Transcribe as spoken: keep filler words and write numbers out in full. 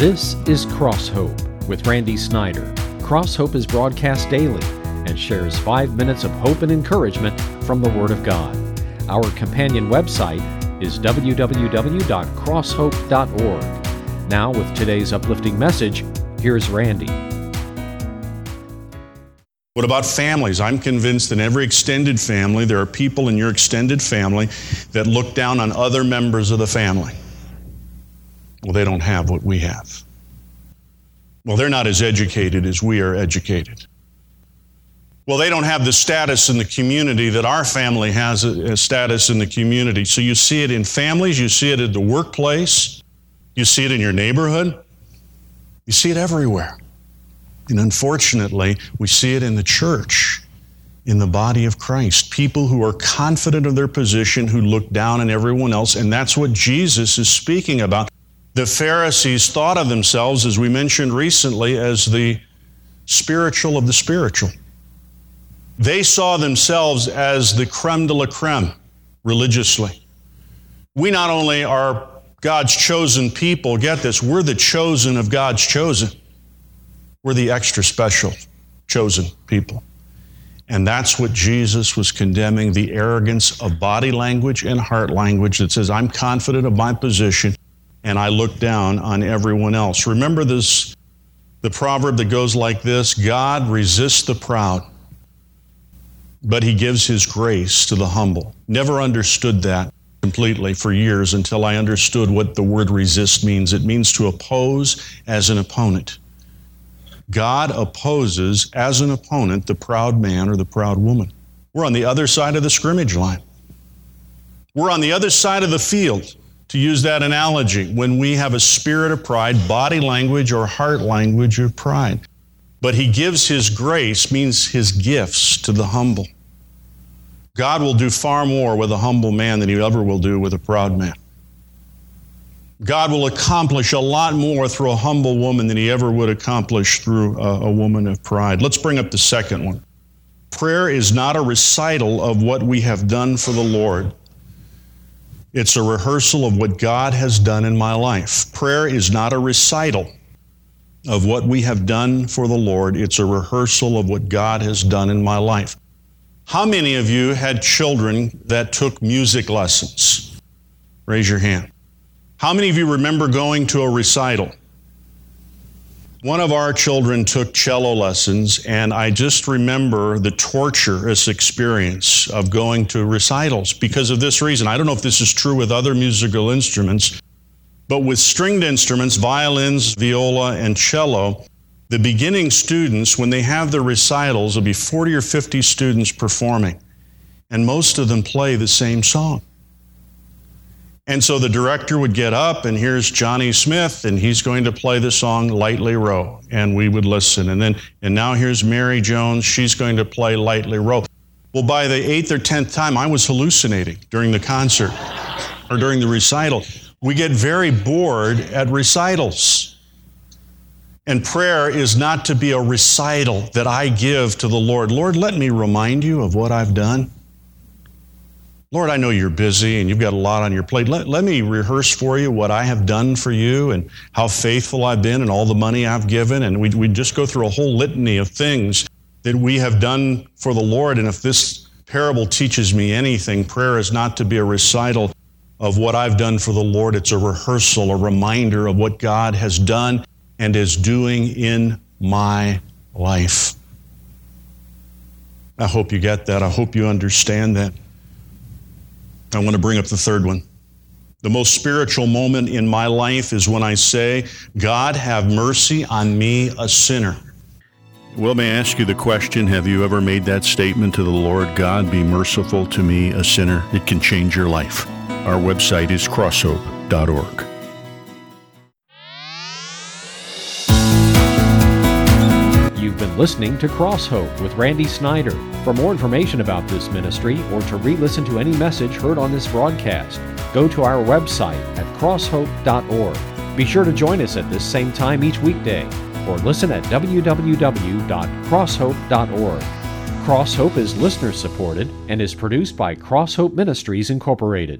This is Cross Hope with Randy Snyder. Cross Hope is broadcast daily and shares five minutes of hope and encouragement from the Word of God. Our companion website is w w w dot cross hope dot org. Now, with today's uplifting message, here's Randy. What about families? I'm convinced in every extended family, there are people in your extended family that look down on other members of the family. Well, they don't have what we have. Well, they're not as educated as we are educated. Well, they don't have the status in the community that our family has a, a status in the community. So you see it in families, you see it at the workplace, you see it in your neighborhood, you see it everywhere. And unfortunately, we see it in the church, in the body of Christ. People who are confident of their position, who look down on everyone else, and that's what Jesus is speaking about. The Pharisees thought of themselves, as we mentioned recently, as the spiritual of the spiritual. They saw themselves as the creme de la creme religiously. We not only are God's chosen people, get this, we're the chosen of God's chosen. We're the extra special chosen people. And that's what Jesus was condemning, the arrogance of body language and heart language that says, I'm confident of my position and I look down on everyone else. Remember this, the proverb that goes like this, God resists the proud, but he gives his grace to the humble. Never understood that completely for years until I understood what the word resist means. It means to oppose as an opponent. God opposes as an opponent the proud man or the proud woman. We're on the other side of the scrimmage line. We're on the other side of the field, to use that analogy, when we have a spirit of pride, body language or heart language of pride. But he gives his grace, means his gifts to the humble. God will do far more with a humble man than he ever will do with a proud man. God will accomplish a lot more through a humble woman than he ever would accomplish through a, a woman of pride. Let's bring up the second one. Prayer is not a recital of what we have done for the Lord. It's a rehearsal of what God has done in my life. Prayer is not a recital of what we have done for the Lord. It's a rehearsal of what God has done in my life. How many of you had children that took music lessons? Raise your hand. How many of you remember going to a recital? One of our children took cello lessons, and I just remember the torturous experience of going to recitals because of this reason. I don't know if this is true with other musical instruments, but with stringed instruments, violins, viola, and cello, the beginning students, when they have their recitals, there'll be forty or fifty students performing, and most of them play the same song. And so the director would get up, and here's Johnny Smith, and he's going to play the song Lightly Row, and we would listen. And then, and now here's Mary Jones, she's going to play Lightly Row. Well, by the eighth or tenth time, I was hallucinating during the concert or during the recital. We get very bored at recitals. And prayer is not to be a recital that I give to the Lord. Lord, let me remind you of what I've done. Lord, I know you're busy and you've got a lot on your plate. Let, let me rehearse for you what I have done for you and how faithful I've been and all the money I've given. And we, we just go through a whole litany of things that we have done for the Lord. And if this parable teaches me anything, prayer is not to be a recital of what I've done for the Lord. It's a rehearsal, a reminder of what God has done and is doing in my life. I hope you get that. I hope you understand that. I want to bring up the third one. The most spiritual moment in my life is when I say, God, have mercy on me, a sinner. Well, may I ask you the question, have you ever made that statement to the Lord, God, be merciful to me, a sinner? It can change your life. Our website is cross hope dot org. You've been listening to Cross Hope with Randy Snyder. For more information about this ministry or to re-listen to any message heard on this broadcast, go to our website at cross hope dot org. Be sure to join us at this same time each weekday or listen at w w w dot cross hope dot org. Cross Hope is listener supported and is produced by Cross Hope Ministries Incorporated.